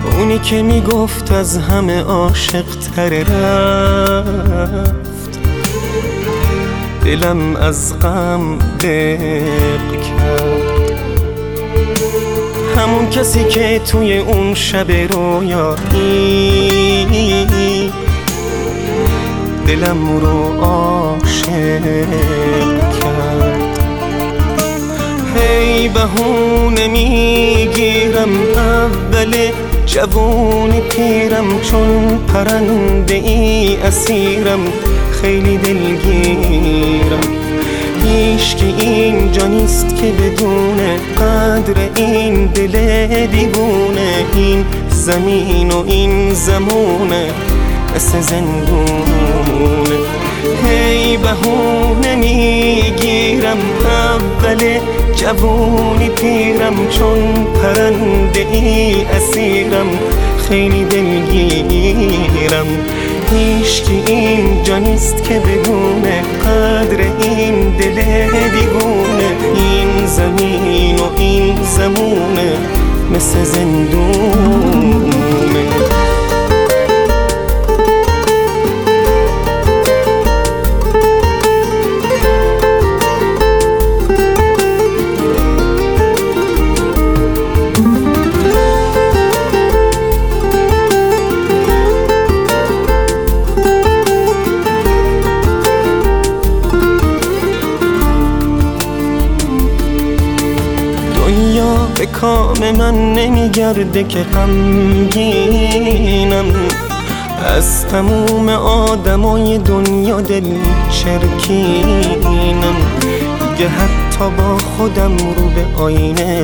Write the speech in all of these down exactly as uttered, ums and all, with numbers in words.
اونی که میگفت از همه عاشق تره رفت، دلم از غم دق کرد. همون کسی که توی اون شب رویایی دلم رو عاشق کرد. هی بهونه میگیرم اول جوونی پیرم، چون پرنده ای اسیرم خیلی دلگیرم. هیچکی اینجا نیست که بدونه قدر این دل دیوونه. این زمین و این زمونه مثل زندونه. هی بهونه میگیرم اول جوونی پیرم، چون پرنده ای اسیرم خیلی دلگیرم. هیچکی اینجا نیست که بدونه قدر این دل دیوونه. این زمین و این زمونه مثل زندونه. به کام من نمیگرده که غمگینم، از تموم آدمای دنیا دل چرکینم. دیگه حتی با خودم رو به آینه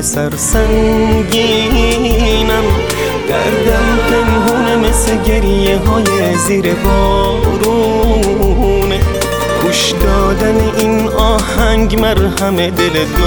سرسنگینم. دردم پنهونه مثل گریه های زیر بارونه. گوش دادن این آهنگ مرهم دل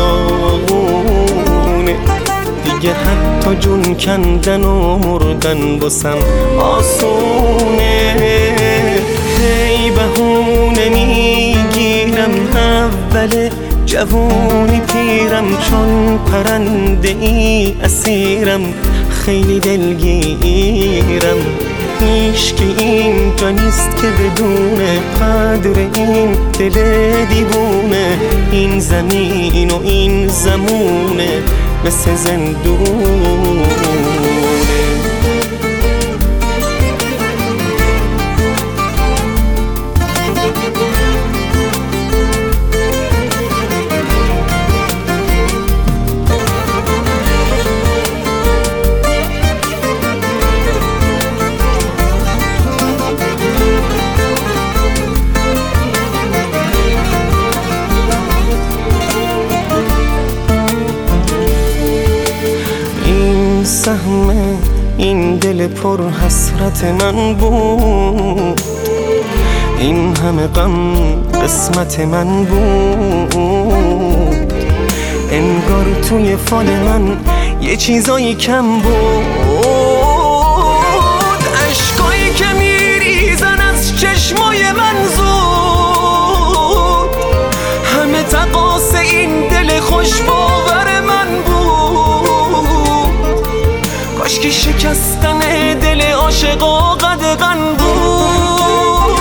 داغونه. دیگه حتی جون کندن و مردن بسم آسونه. هی بهونه میگیرم اول جوونی پیرم، چون پرنده ای اسیرم خیلی دلگیرم. هیچکی اینجا نیست که بدونه قدر این دل دیوونه. این زمین و این زمونه مثل زندونه. سهم این دل پر حسرت من بود، این همه غم قسمت من بود. انگار توی فال من یه چیزایی کم بود. اشکایی که میریزن از چشمای من زود، همه تقاص این دل خوش باور من بود. کاشکی شکستن دل عاشقا قدغن بود.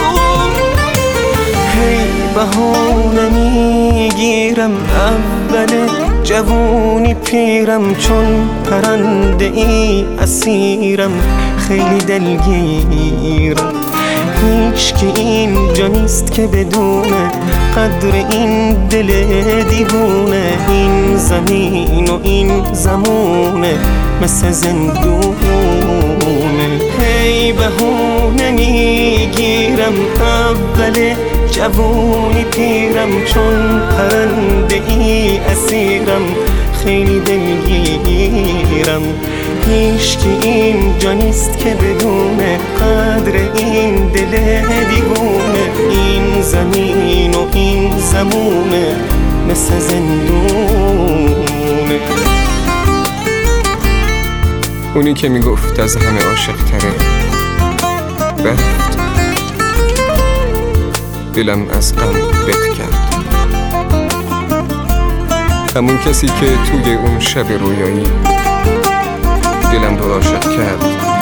هی بهونه میگیرم اول جوونی پیرم، چون پرنده ای اسیرم خیلی دلگیرم. هیچکی اینجا نیست که بدونه قدر این دل دیوونه. این زمین و این زمونه مثل زندونه. هی بهونه میگیرم اول جوونی پیرم، چون پرنده ای اسیرم خیلی دلگیرم. هیچکی اینجا نیست که بدونه قدر این دل دیوونه. این زمین و این زمونه مثل زندونه. اونی که میگفت از همه عاشق تره رفت، دلم از غم دق کرد. همون کسی که توی اون شب رویایی دلم رو عاشق کرد.